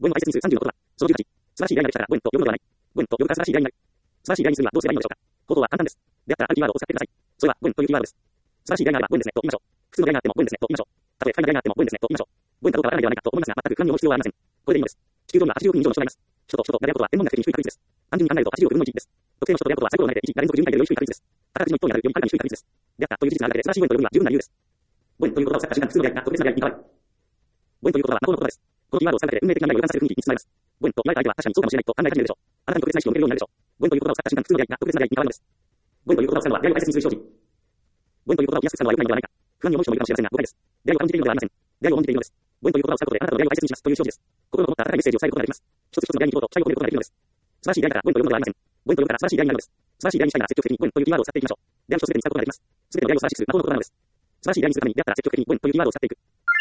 文の排泄日数30のことだ。その18、素晴らしい依頼ができたら文と呼ぶのではない。文と呼ぶか素晴らしい依頼になる。素晴らしい依頼にするにはどうすればいいのでしょうか。方法は簡単です。であったらあるキーワードを使ってください。それは文というキーワードです。素晴らしい依頼があれば文ですねと言いましょう。複数の依頼があっても文ですねと言いましょう。たとえ深い依頼があっても文ですねと言いましょう。文かどうかわからないではないかと思いますが、全く不安に思う必要はありません。これでいいのです。地球上には80億人以上の人がいます。人と人と誰ことは天文学的に低い確率です。単純に考えると80億分の1です。特定の人と誰ことはサイコロを投げて1が連続12回でより低い確率です。宝くじの一等になるよりはるかに低い確率です。であったという事実があるだけで素晴らしい文と呼ぶには十分な理由です。文という言葉を使った瞬間、複数の依頼が特別な依頼に変わる。文という言葉は魔法の言葉です。このキーワードを使うだけで運命的な未来を予感させる雰囲気に包まれます。文と言われた相手は確かにそうかもしれないと考え始めるでしょう。あなたに特別な意識を向けるようになるでしょう。文という言葉を使った瞬間、複数の依頼が特別な依頼に変わるのです。文という言葉を使うのは依頼を大切にする表示。文という言葉を見やすく使うのは良くないのではないか。不安に思う人もいるかもしれませんが、誤解です。出会いを感じているのではありません。出会いを重んじているのです。文という言葉を使うことであなたの出会いを大切にしますという表示です。心のこもった温かいメッセージを伝えることができます。一つ一つの出会いに心と期待を込めることができるのです。素晴らしい出会いだから文と呼ぶのではありません。文と呼ぶから素晴らしい出会いになるのです。素晴らしい出会いにしたいなら積極的に文というキーワードを使っていきましょう。出会いを一つでに使うことができます。すべての出会いを素晴らしくする魔法の言葉なのです。素晴らしい出会いにするために出会ったら積極的に文というキーワードを使っていく。